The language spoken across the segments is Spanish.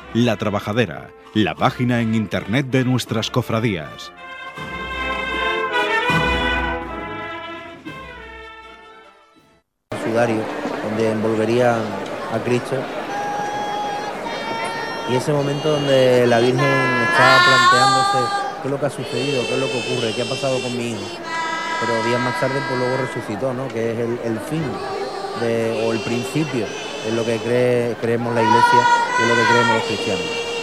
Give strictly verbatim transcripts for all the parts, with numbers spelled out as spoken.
La Trabajadera, la página en internet de nuestras cofradías. Sudario, donde envolvería a Cristo, y ese momento donde la Virgen está planteándose qué es lo que ha sucedido, qué es lo que ocurre, qué ha pasado con mi hijo, pero días más tarde pues luego resucitó, ¿no? Que es el, el fin de, o el principio, es lo que cree, creemos la Iglesia y es lo que creemos los cristianos.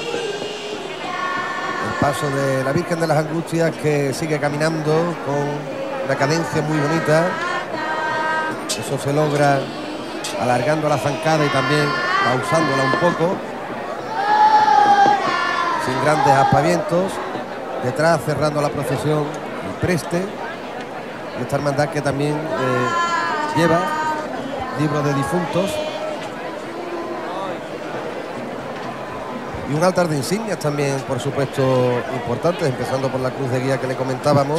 El paso de la Virgen de las Angustias, que sigue caminando con una cadencia muy bonita. Eso se logra alargando la zancada y también pausándola un poco, sin grandes aspavientos. Detrás, cerrando la procesión, el preste, esta hermandad que también eh, lleva libros de difuntos y un altar de insignias también, por supuesto, importantes, empezando por la cruz de guía que le comentábamos,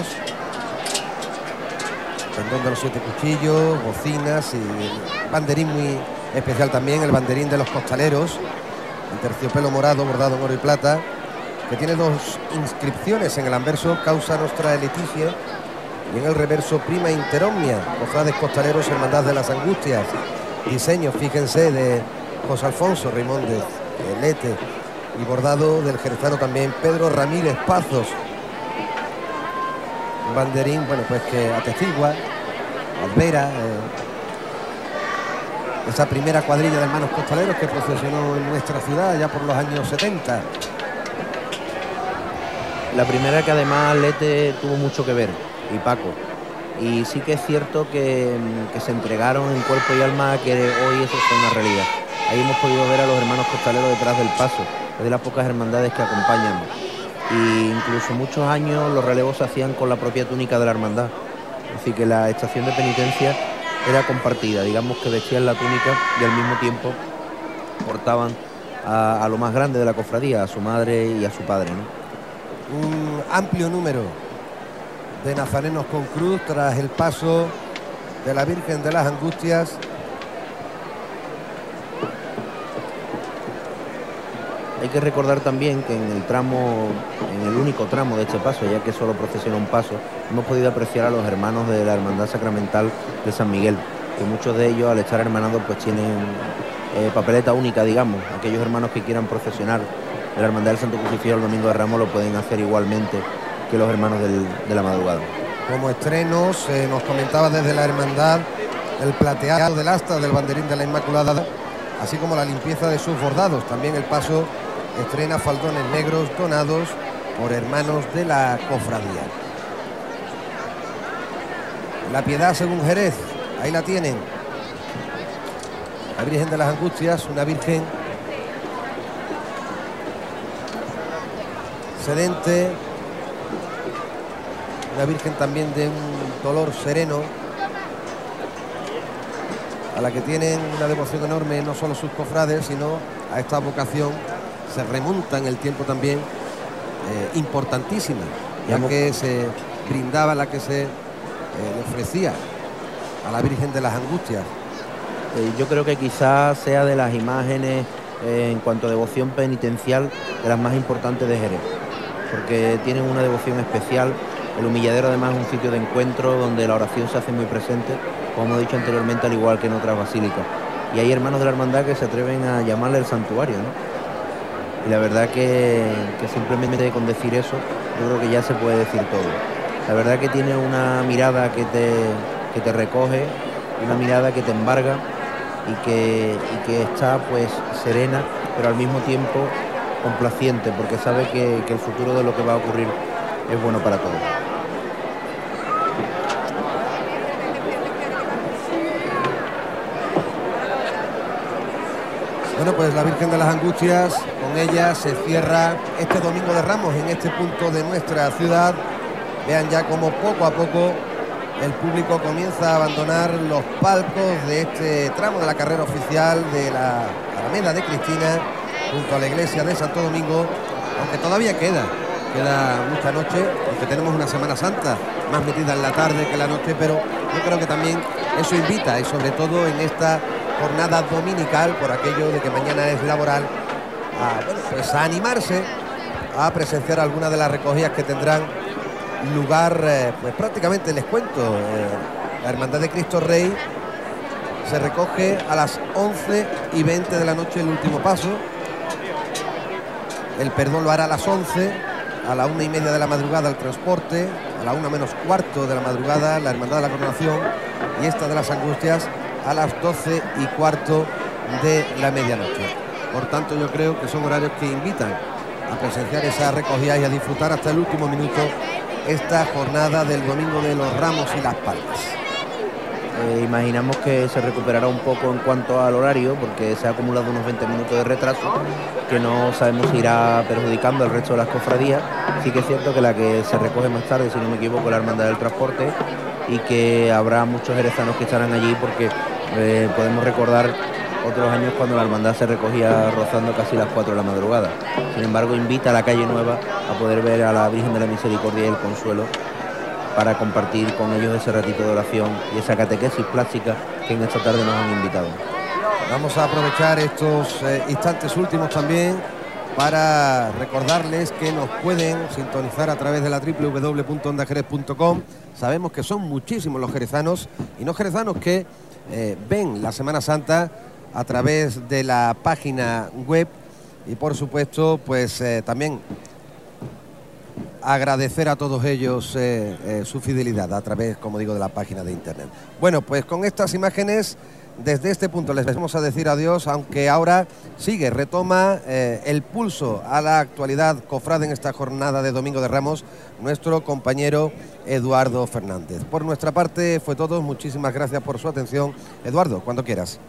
pendón de los siete cuchillos, bocinas y el banderín muy especial también, el banderín de los costaleros, el terciopelo morado bordado en oro y plata, que tiene dos inscripciones: en el anverso Causa Nostra Leticia y en el reverso Prima Inter Omnia, cofrades costaleros, Hermandad de las Angustias. Diseño, fíjense, de José Alfonso Reimóndez Lete y bordado del jerezano también Pedro Ramírez Pazos. Un banderín, bueno, pues que atestigua Albera, eh, esa primera cuadrilla de hermanos costaleros que procesionó en nuestra ciudad ya por los años setenta. La primera, que además Lete tuvo mucho que ver, y Paco, y sí que es cierto que, que se entregaron en cuerpo y alma a que hoy eso sea una realidad. Ahí hemos podido ver a los hermanos costaleros detrás del paso, es de las pocas hermandades que acompañan, y incluso muchos años los relevos se hacían con la propia túnica de la hermandad, así que la estación de penitencia era compartida, digamos que vestían la túnica y al mismo tiempo portaban a, a lo más grande de la cofradía, a su madre y a su padre, ¿no? Un amplio número de nazarenos con cruz tras el paso de la Virgen de las Angustias. Hay que recordar también que en el tramo, en el único tramo de este paso, ya que solo procesiona un paso, hemos podido apreciar a los hermanos de la Hermandad Sacramental de San Miguel, que muchos de ellos, al estar hermanados, pues tienen eh, papeleta única, digamos. Aquellos hermanos que quieran procesionar de la Hermandad del Santo Crucifijo el Domingo de Ramos lo pueden hacer igualmente que los hermanos del, de la madrugada. Como estrenos, eh, nos comentaba desde la hermandad el plateado del asta del banderín de la Inmaculada, así como la limpieza de sus bordados. También el paso estrena faldones negros donados por hermanos de la cofradía. La Piedad según Jerez, ahí la tienen. La Virgen de las Angustias, una Virgen sedente, una Virgen también de un dolor sereno, a la que tienen una devoción enorme no solo sus cofrades, sino a esta vocación se remonta en el tiempo también eh, importantísima, ya que se brindaba, la que se eh, le ofrecía a la Virgen de las Angustias. Eh, yo creo que quizás sea de las imágenes eh, en cuanto a devoción penitencial de las más importantes de Jerez, porque tienen una devoción especial. El humilladero además es un sitio de encuentro donde la oración se hace muy presente, como hemos dicho anteriormente, al igual que en otras basílicas. Y hay hermanos de la hermandad que se atreven a llamarle el santuario, ¿no? Y la verdad que, que simplemente con decir eso, yo creo que ya se puede decir todo. La verdad que tiene una mirada que te, que te recoge, una mirada que te embarga y que, y que está pues serena, pero al mismo tiempo complaciente, porque sabe que, que el futuro de lo que va a ocurrir es bueno para todos. Bueno, pues la Virgen de las Angustias, con ella se cierra este Domingo de Ramos en este punto de nuestra ciudad. Vean ya cómo poco a poco el público comienza a abandonar los palcos de este tramo de la carrera oficial de la Alameda de Cristina, junto a la iglesia de Santo Domingo, aunque todavía queda, queda mucha noche, porque tenemos una Semana Santa más metida en la tarde que en la noche, pero yo creo que también eso invita, y sobre todo en esta jornada dominical, por aquello de que mañana es laboral, a, bueno, pues a animarse a presenciar algunas de las recogidas que tendrán lugar, eh, pues prácticamente les cuento, eh, la Hermandad de Cristo Rey se recoge a las once y veinte de la noche el último paso. El perdón lo hará a las once, a la una y media de la madrugada el transporte, a la una menos cuarto de la madrugada la Hermandad de la Coronación y esta de las Angustias a las doce y cuarto de la medianoche. Por tanto, yo creo que son horarios que invitan a presenciar esa recogida y a disfrutar hasta el último minuto esta jornada del Domingo de los Ramos y las Palmas. Eh, imaginamos que se recuperará un poco en cuanto al horario, porque se ha acumulado unos veinte minutos de retraso, que no sabemos si irá perjudicando al resto de las cofradías. Sí que es cierto que la que se recoge más tarde, si no me equivoco, la Hermandad del Transporte, y que habrá muchos jerezanos que estarán allí, porque eh, podemos recordar otros años cuando la hermandad se recogía rozando casi las cuatro de la madrugada. Sin embargo, invita a la calle Nueva a poder ver a la Virgen de la Misericordia y el Consuelo para compartir con ellos ese ratito de oración y esa catequesis plástica que en esta tarde nos han invitado. Vamos a aprovechar estos eh, instantes últimos también para recordarles que nos pueden sintonizar a través de la doble u doble u doble u punto onda jerez punto com. Sabemos que son muchísimos los jerezanos y no jerezanos que eh, ven la Semana Santa a través de la página web y por supuesto pues eh, también agradecer a todos ellos eh, eh, su fidelidad a través, como digo, de la página de internet. Bueno, pues con estas imágenes desde este punto les vamos a decir adiós, aunque ahora sigue, retoma eh, el pulso a la actualidad cofrade en esta jornada de Domingo de Ramos nuestro compañero Eduardo Fernández. Por nuestra parte fue todo, muchísimas gracias por su atención. Eduardo, cuando quieras.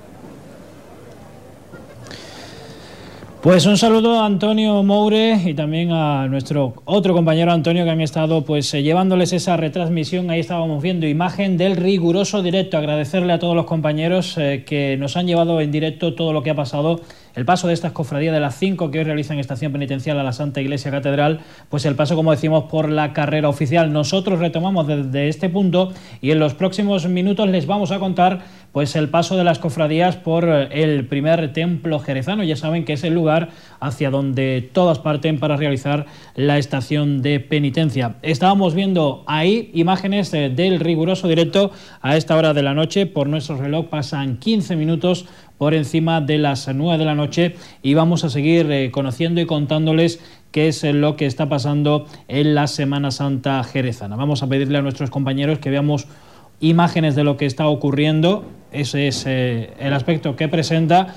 Pues un saludo a Antonio Moure y también a nuestro otro compañero Antonio, que han estado pues eh, llevándoles esa retransmisión. Ahí estábamos viendo imagen del riguroso directo. Agradecerle a todos los compañeros eh, que nos han llevado en directo todo lo que ha pasado. El paso de estas cofradías de las cinco que hoy realizan estación penitencial a la Santa Iglesia Catedral, pues el paso, como decimos, por la carrera oficial. Nosotros retomamos desde este punto y en los próximos minutos les vamos a contar pues el paso de las cofradías por el primer templo jerezano. Ya saben que es el lugar hacia donde todas parten para realizar la estación de penitencia. Estábamos viendo ahí imágenes del riguroso directo a esta hora de la noche. Por nuestro reloj pasan quince minutos por encima de las nueve de la noche y vamos a seguir eh, conociendo y contándoles qué es lo que está pasando en la Semana Santa jerezana. Vamos a pedirle a nuestros compañeros que veamos imágenes de lo que está ocurriendo. Ese es eh, el aspecto que presenta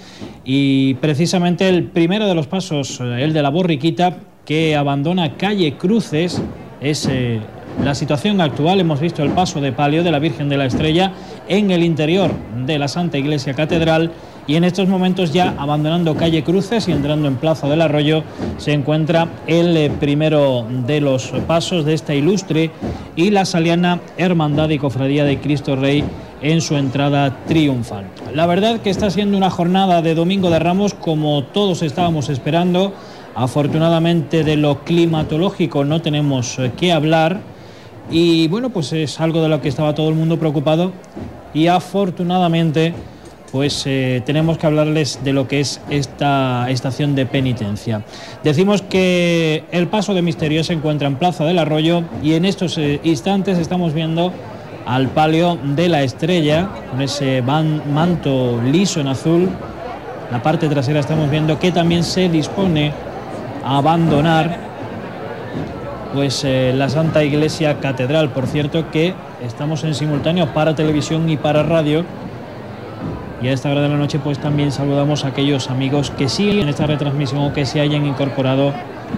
y precisamente el primero de los pasos, eh, el de la borriquita que abandona calle Cruces, es eh, la situación actual. Hemos visto el paso de palio de la Virgen de la Estrella en el interior de la Santa Iglesia Catedral y en estos momentos, ya abandonando calle Cruces y entrando en Plaza del Arroyo, se encuentra el eh, primero de los pasos de esta ilustre y la saliana Hermandad y Cofradía de Cristo Rey en su entrada triunfal. La verdad que está siendo una jornada de Domingo de Ramos como todos estábamos esperando. Afortunadamente, de lo climatológico no tenemos eh, que hablar y bueno, pues es algo de lo que estaba todo el mundo preocupado y afortunadamente pues eh, tenemos que hablarles de lo que es esta estación de penitencia. Decimos que el paso de misterio se encuentra en Plaza del Arroyo y en estos eh, instantes estamos viendo al palio de la Estrella con ese van, manto liso en azul. La parte trasera estamos viendo que también se dispone a abandonar pues eh, la Santa Iglesia Catedral. Por cierto que estamos en simultáneo para televisión y para radio. Y a esta hora de la noche pues también saludamos a aquellos amigos que siguen esta retransmisión o que se hayan incorporado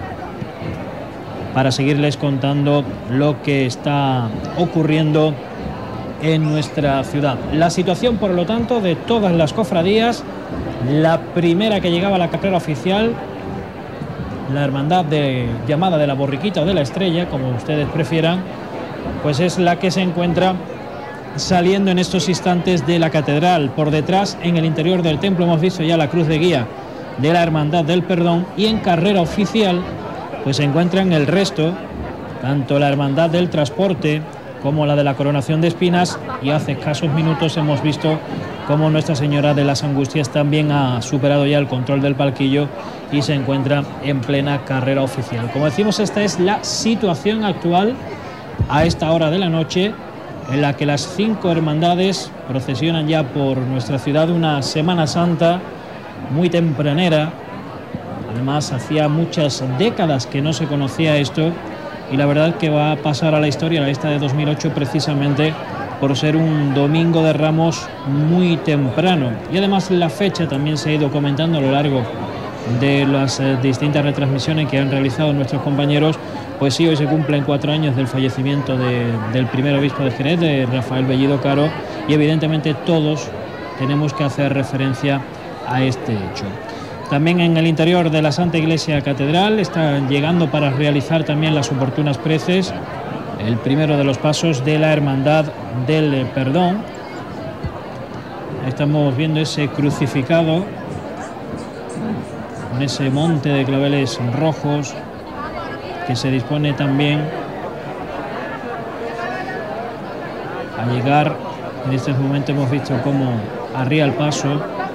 para seguirles contando lo que está ocurriendo en nuestra ciudad. La situación, por lo tanto, de todas las cofradías, la primera que llegaba a la carrera oficial, la hermandad de, llamada de la Borriquita o de la Estrella, como ustedes prefieran, pues es la que se encuentra saliendo en estos instantes de la catedral. Por detrás, en el interior del templo, hemos visto ya la cruz de guía de la Hermandad del Perdón y en carrera oficial pues se encuentran el resto, tanto la Hermandad del Transporte como la de la Coronación de Espinas, y hace escasos minutos hemos visto como Nuestra Señora de las Angustias también ha superado ya el control del palquillo y se encuentra en plena carrera oficial. Como decimos, esta es la situación actual a esta hora de la noche, en la que las cinco hermandades procesionan ya por nuestra ciudad, una Semana Santa muy tempranera. Además, hacía muchas décadas que no se conocía esto, y la verdad que va a pasar a la historia, a la lista de dos mil ocho, precisamente por ser un domingo de Ramos muy temprano. Y además la fecha también se ha ido comentando a lo largo de las eh, distintas retransmisiones que han realizado nuestros compañeros. Pues sí, hoy se cumplen cuatro años del fallecimiento de, del primer obispo de Jerez, de Rafael Bellido Caro, y evidentemente todos tenemos que hacer referencia a este hecho. También en el interior de la Santa Iglesia Catedral están llegando para realizar también las oportunas preces el primero de los pasos de la Hermandad del Perdón. Estamos viendo ese crucificado con ese monte de claveles rojos que se dispone también a llegar. En este momento hemos visto cómo arría el paso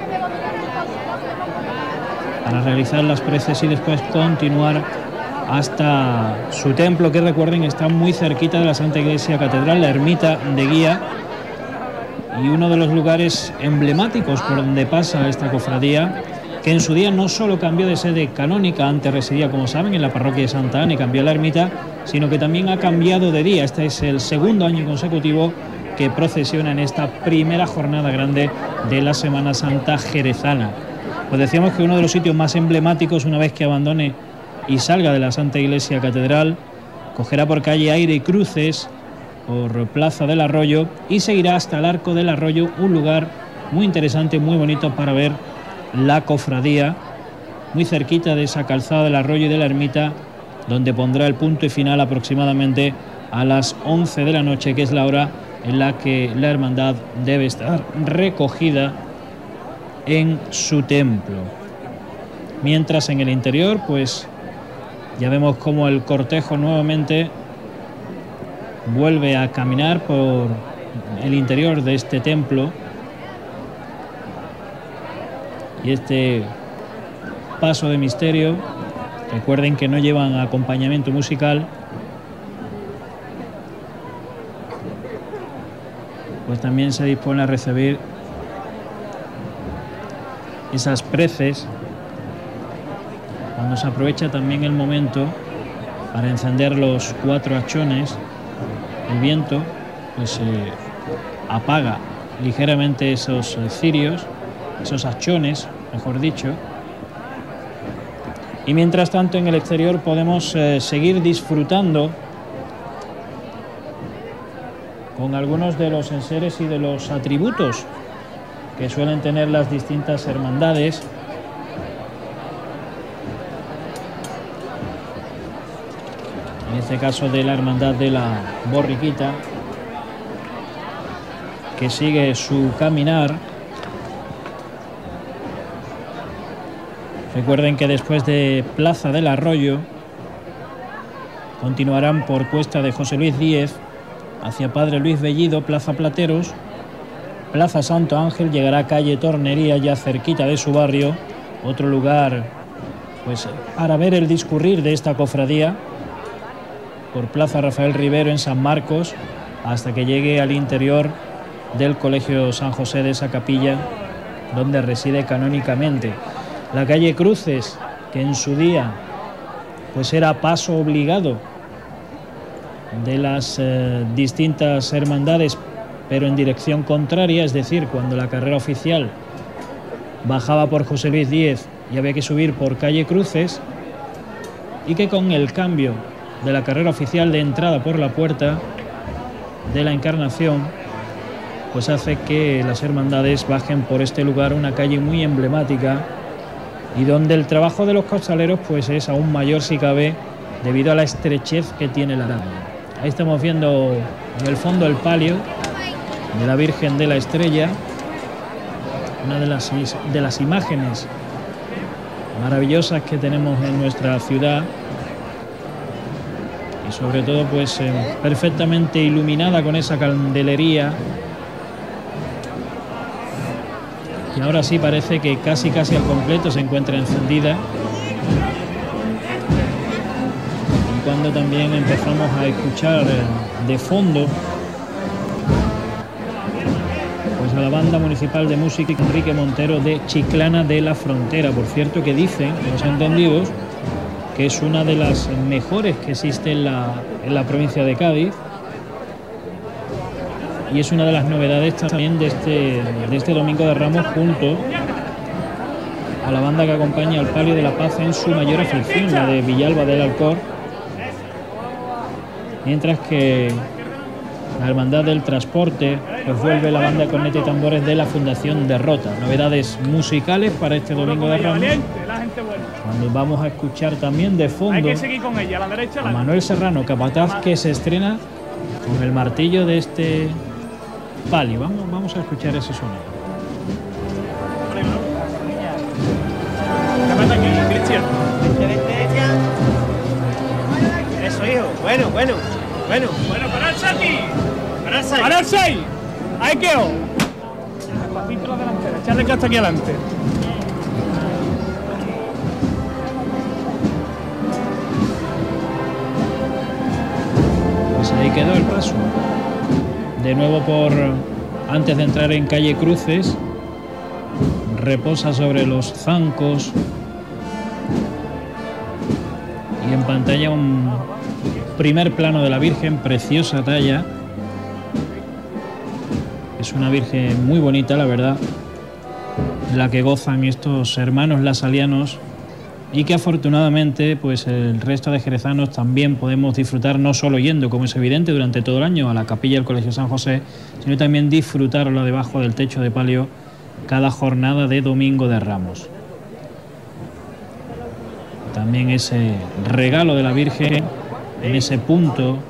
para realizar las preces y después continuar hasta su templo, que recuerden está muy cerquita de la Santa Iglesia Catedral, la ermita de Guía, y uno de los lugares emblemáticos por donde pasa esta cofradía, que en su día no solo cambió de sede canónica, antes residía, como saben, en la parroquia de Santa Ana y cambió la ermita, sino que también ha cambiado de día. Este es el segundo año consecutivo que procesiona en esta primera jornada grande de la Semana Santa jerezana. Pues decíamos que uno de los sitios más emblemáticos, una vez que abandone y salga de la Santa Iglesia Catedral, cogerá por calle Aire y Cruces, por Plaza del Arroyo, y seguirá hasta el Arco del Arroyo, un lugar muy interesante, muy bonito para ver la cofradía, muy cerquita de esa calzada del Arroyo y de la ermita, donde pondrá el punto y final aproximadamente a las once de la noche, que es la hora en la que la hermandad debe estar recogida en su templo. Mientras en el interior, pues ya vemos cómo el cortejo nuevamente vuelve a caminar por el interior de este templo, y este paso de misterio, recuerden que no llevan acompañamiento musical, pues también se dispone a recibir esas preces, cuando se aprovecha también el momento para encender los cuatro hachones. El viento pues eh, apaga ligeramente esos eh, cirios, esos hachones, mejor dicho, y mientras tanto en el exterior podemos eh, seguir disfrutando con algunos de los enseres y de los atributos que suelen tener las distintas hermandades. En este caso de la Hermandad de la Borriquita, que sigue su caminar. Recuerden que después de Plaza del Arroyo continuarán por Cuesta de José Luis Díez hacia Padre Luis Bellido, Plaza Plateros, Plaza Santo Ángel, llegará a calle Tornería, ya cerquita de su barrio, otro lugar pues para ver el discurrir de esta cofradía, por Plaza Rafael Rivero en San Marcos, hasta que llegue al interior del Colegio San José, de esa capilla donde reside canónicamente. La calle Cruces, que en su día pues era paso obligado de las eh, distintas hermandades, pero en dirección contraria, es decir, cuando la carrera oficial bajaba por José Luis Díez y había que subir por calle Cruces, y que con el cambio de la carrera oficial de entrada por la Puerta de la Encarnación, pues hace que las hermandades bajen por este lugar, una calle muy emblemática y donde el trabajo de los costaleros pues es aún mayor si cabe, debido a la estrechez que tiene la arada. Ahí estamos viendo en el fondo el palio de la Virgen de la Estrella, una de las, de las imágenes maravillosas que tenemos en nuestra ciudad, y sobre todo pues eh, perfectamente iluminada con esa candelería y ahora sí parece que casi casi al completo se encuentra encendida. Y cuando también empezamos a escuchar de fondo pues a la banda municipal de música Enrique Montero de Chiclana de la Frontera, por cierto, que dicen los entendidos que es una de las mejores que existe en la, en la provincia de Cádiz, y es una de las novedades también de este, de este Domingo de Ramos, junto a la banda que acompaña al Palio de la Paz en su mayor aflicción, la de Villalba del Alcor, mientras que la Hermandad del Transporte pues vuelve la banda de corneta y tambores de la Fundación Derrota. Novedades musicales para este Domingo de Ramos, cuando vamos a escuchar también de fondo a Manuel Serrano, capataz, que se estrena con el martillo de este palio. Vamos, vamos a escuchar ese sonido. Eso, hijo. Bueno, bueno, bueno. Bueno, pararse aquí. Pararse ahí. Pararse ahí. Ahí quedó. Despacito la delantera. Echarle que hasta aquí adelante. Pues ahí quedó el paso. De nuevo por antes de entrar en calle Cruces, reposa sobre los zancos y en pantalla un primer plano de la Virgen, preciosa talla. Es una Virgen muy bonita, la verdad, la que gozan estos hermanos lasalianos, y que afortunadamente pues el resto de jerezanos también podemos disfrutar, no solo yendo, como es evidente, durante todo el año a la capilla del Colegio San José, sino también disfrutarlo debajo del techo de palio cada jornada de Domingo de Ramos. También ese regalo de la Virgen en ese punto,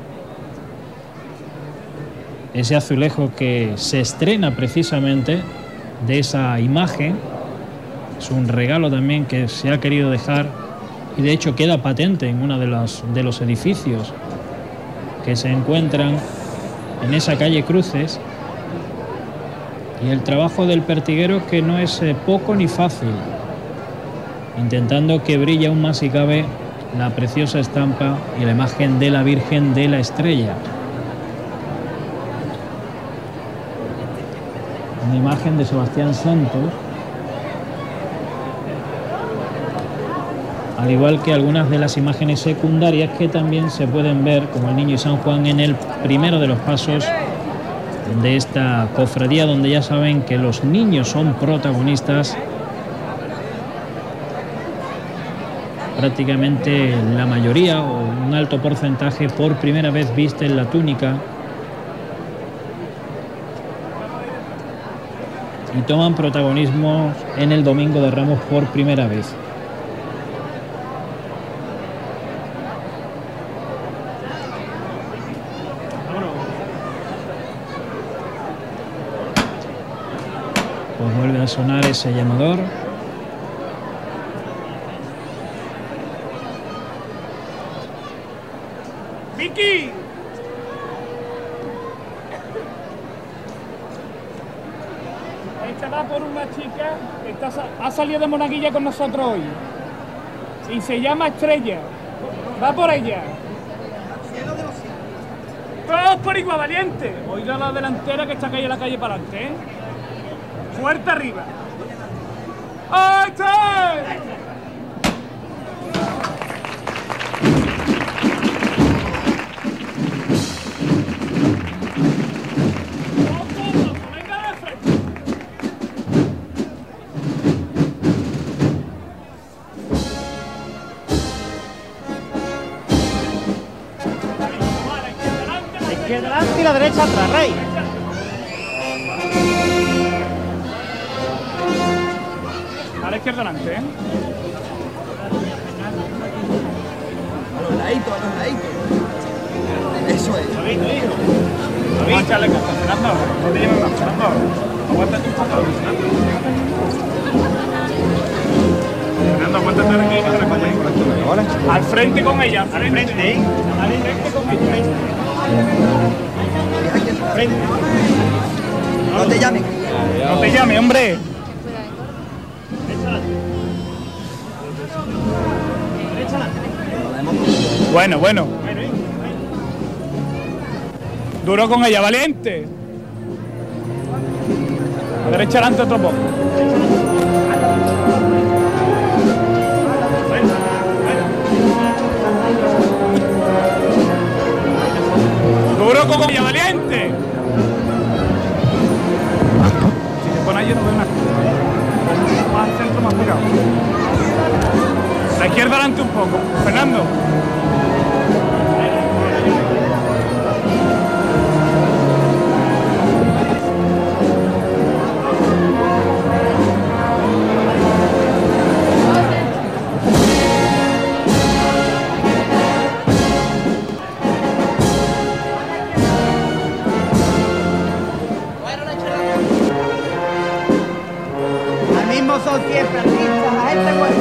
ese azulejo que se estrena precisamente de esa imagen. Es un regalo también que se ha querido dejar, y de hecho queda patente en uno de los, de los edificios que se encuentran en esa calle Cruces. Y el trabajo del pertiguero, que no es eh, poco ni fácil, intentando que brille aún más si cabe la preciosa estampa y la imagen de la Virgen de la Estrella. Una imagen de Sebastián Santos, al igual que algunas de las imágenes secundarias que también se pueden ver, como el Niño y San Juan, en el primero de los pasos de esta cofradía, donde ya saben que los niños son protagonistas. Prácticamente la mayoría, o un alto porcentaje, por primera vez visten la túnica y toman protagonismo en el Domingo de Ramos por primera vez. Pues vuelve a sonar ese llamador. ¡Vicky! Esta va por una chica que está, ha salido de Monaguilla con nosotros hoy. Y se llama Estrella. Va por ella. Todos por igual, valiente. Oiga la delantera, que está calle la calle para adelante, ¿eh? Fuerte arriba. ¡Ahí está! Izquierda delante y la derecha atrás, Rey. A la izquierda delante, ¿eh? A los laditos, a los laditos. Eso es. David, hijo. David, echarle con Fernando. No te lleves más, Fernando. Aguanta tu foto. Fernando, aguántate aquí, que te recoge. Al frente con ella, al frente. Al frente con ella. Frente. No te llames. No te llame, hombre. Bueno, bueno. Duro con ella, valiente. A derecha adelante otro poco. Duro con ella, valiente. Si se pone allí no ve nada. Más al centro, más pegado. La izquierda adelante un poco. Fernando. Son siempre artistas, la gente buena.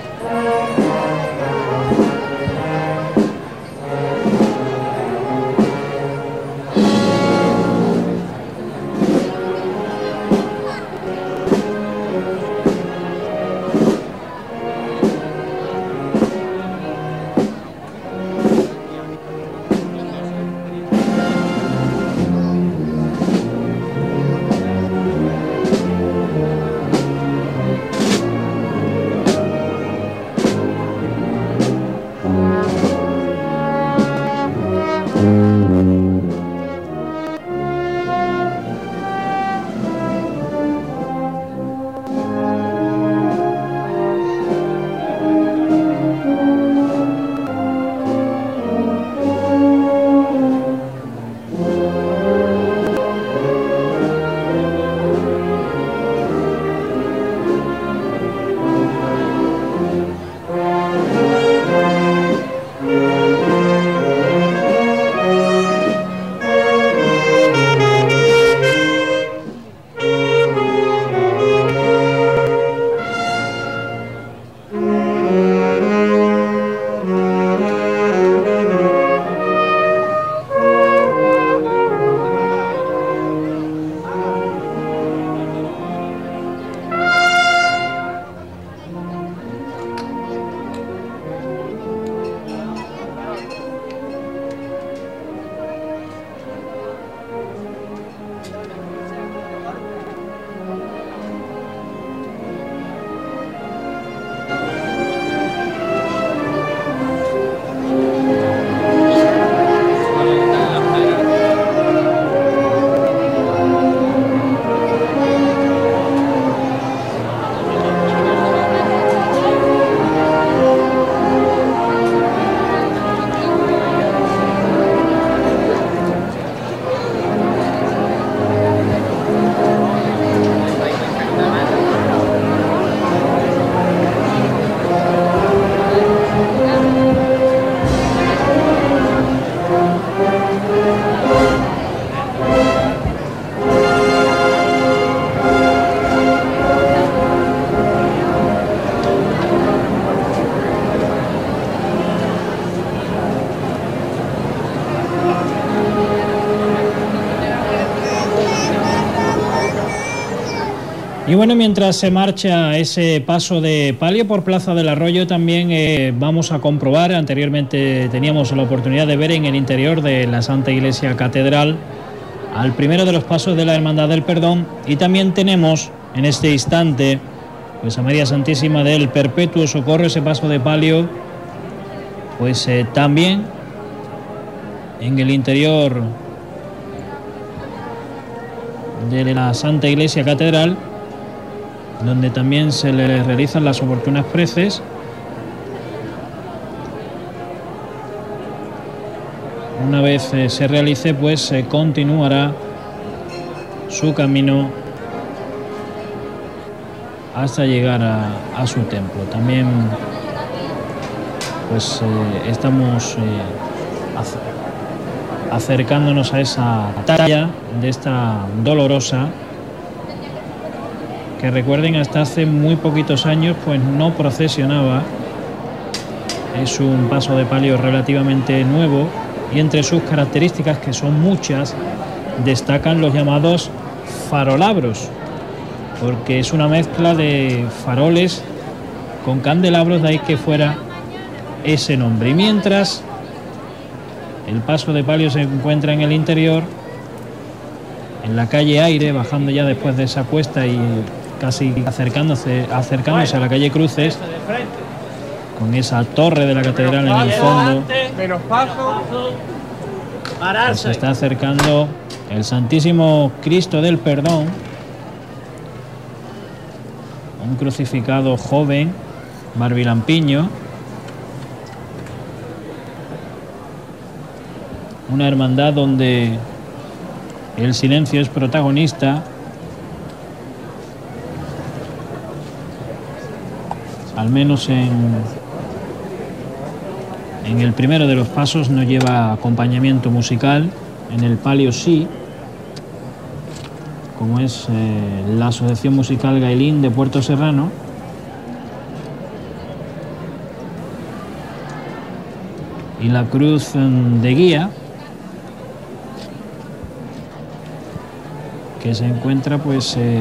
Y bueno, mientras se marcha ese paso de palio por Plaza del Arroyo, también eh, vamos a comprobar, anteriormente teníamos la oportunidad de ver en el interior de la Santa Iglesia Catedral al primero de los pasos de la Hermandad del Perdón, y también tenemos en este instante pues a María Santísima del Perpetuo Socorro, ese paso de palio, pues eh, también en el interior de la Santa Iglesia Catedral, donde también se le realizan las oportunas preces. Una vez eh, se realice, pues se eh, continuará su camino hasta llegar a, a su templo. También pues eh, estamos eh, acercándonos a esa talla de esta dolorosa, que recuerden, hasta hace muy poquitos años pues no procesionaba. Es un paso de palio relativamente nuevo, y entre sus características, que son muchas, destacan los llamados farolabros, porque es una mezcla de faroles con candelabros, de ahí que fuera ese nombre. Y mientras el paso de palio se encuentra en el interior, en la calle Aire, bajando ya después de esa cuesta y casi acercándose, acercándose a la calle Cruces, con esa torre de la catedral en el fondo, Menos paso. pues se está acercando el Santísimo Cristo del Perdón, un crucificado joven, barbilampiño, una hermandad donde el silencio es protagonista, al menos en, en el primero de los pasos no lleva acompañamiento musical, en el palio sí, como es eh, la Asociación Musical Gailín de Puerto Serrano. Y la cruz de guía, que se encuentra pues eh,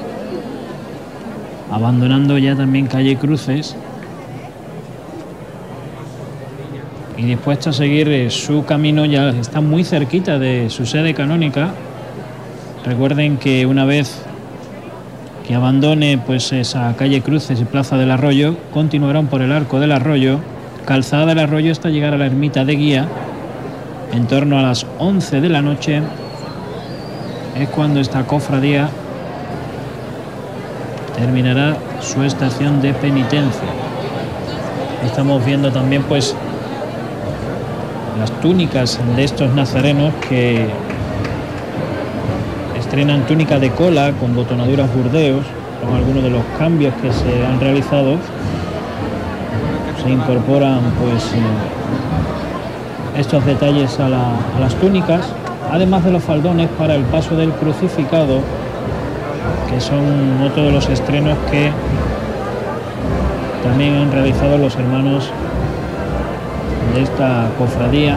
abandonando ya también calle Cruces y dispuesto a seguir eh, su camino. Ya está muy cerquita de su sede canónica. Recuerden que una vez que abandone pues esa calle Cruces y Plaza del Arroyo, continuarán por el Arco del Arroyo, Calzada del Arroyo, hasta llegar a la ermita de Guía. En torno a las once de la noche es cuando esta cofradía terminará su estación de penitencia. Estamos viendo también pues las túnicas de estos nazarenos, que estrenan túnica de cola con botonaduras burdeos. Son algunos de los cambios que se han realizado. Se incorporan pues eh, estos detalles a, la, a las túnicas, además de los faldones para el paso del crucificado, que son otro de los estrenos que también han realizado los hermanos de esta cofradía.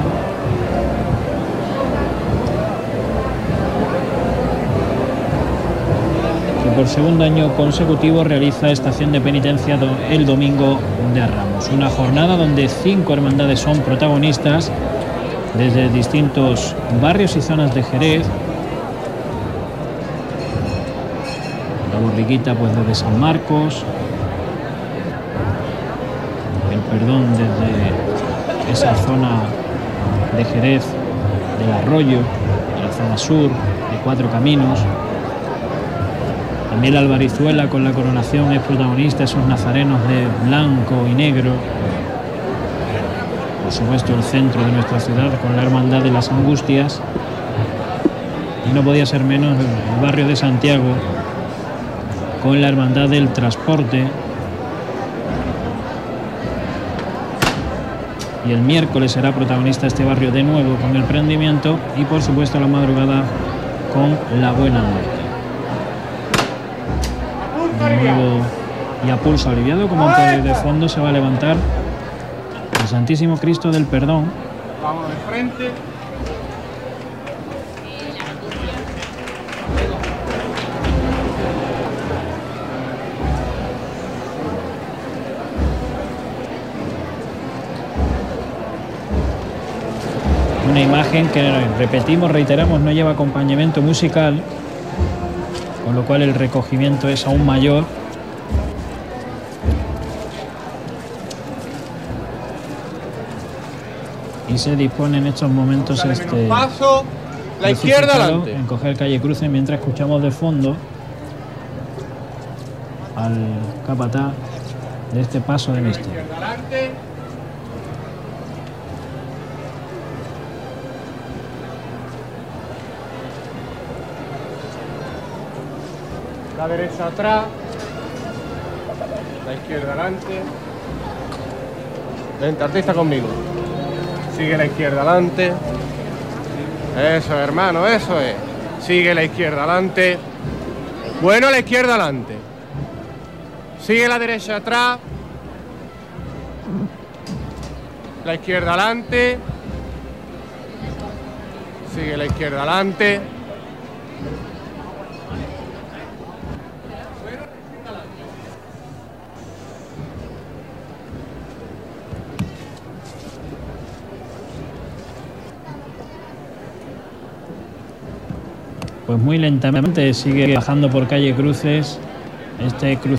Que por segundo año consecutivo realiza estación de penitencia el domingo de Ramos. Una jornada donde cinco hermandades son protagonistas desde distintos barrios y zonas de Jerez. La borriquita pues desde San Marcos, el Perdón desde esa zona de Jerez, del Arroyo, de la zona sur, de Cuatro Caminos. También la Albarizuela con la coronación es protagonista, esos nazarenos de blanco y negro. Por supuesto el centro de nuestra ciudad con la Hermandad de las Angustias. Y no podía ser menos el barrio de Santiago con la Hermandad del Transporte. Y el miércoles será protagonista este barrio de nuevo con el Prendimiento, y por supuesto la madrugada con la Buena Muerte. De nuevo y a pulso aliviado, como de fondo se va a levantar el Santísimo Cristo del Perdón. Vamos de frente. Una imagen que, repetimos, reiteramos, no lleva acompañamiento musical, con lo cual el recogimiento es aún mayor. Y se dispone en estos momentos este paso, la izquierda adelante, en coger calle Cruces, mientras escuchamos de fondo al capataz de este paso de misterio. La derecha atrás, la izquierda adelante. Vente, artista, conmigo. Sigue la izquierda adelante. Eso, hermano, eso es. Sigue la izquierda adelante. Bueno, la izquierda adelante. Sigue la derecha atrás. La izquierda adelante. Sigue la izquierda adelante. pues muy lentamente sigue bajando por calle Cruces. Este cruce